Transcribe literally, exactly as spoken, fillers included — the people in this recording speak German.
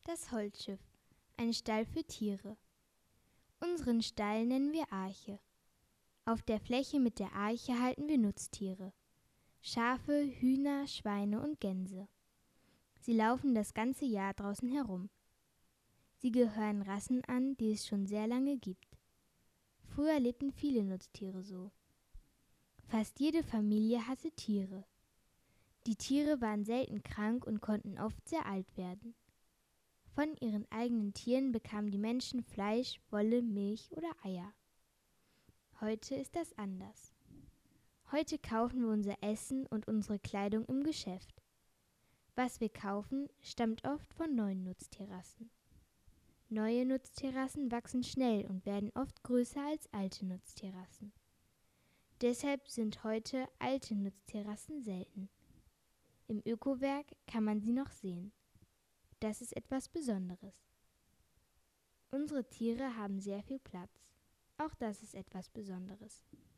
Das Holzschiff, ein Stall für Tiere. Unseren Stall nennen wir Arche. Auf der Fläche mit der Arche halten wir Nutztiere. Schafe, Hühner, Schweine und Gänse. Sie laufen das ganze Jahr draußen herum. Sie gehören Rassen an, die es schon sehr lange gibt. Früher lebten viele Nutztiere so. Fast jede Familie hatte Tiere. Die Tiere waren selten krank und konnten oft sehr alt werden. Von ihren eigenen Tieren bekamen die Menschen Fleisch, Wolle, Milch oder Eier. Heute ist das anders. Heute kaufen wir unser Essen und unsere Kleidung im Geschäft. Was wir kaufen, stammt oft von neuen Nutztierrassen. Neue Nutztierrassen wachsen schnell und werden oft größer als alte Nutztierrassen. Deshalb sind heute alte Nutztierrassen selten. Im Ökowerk kann man sie noch sehen. Das ist etwas Besonderes. Unsere Tiere haben sehr viel Platz. Auch das ist etwas Besonderes.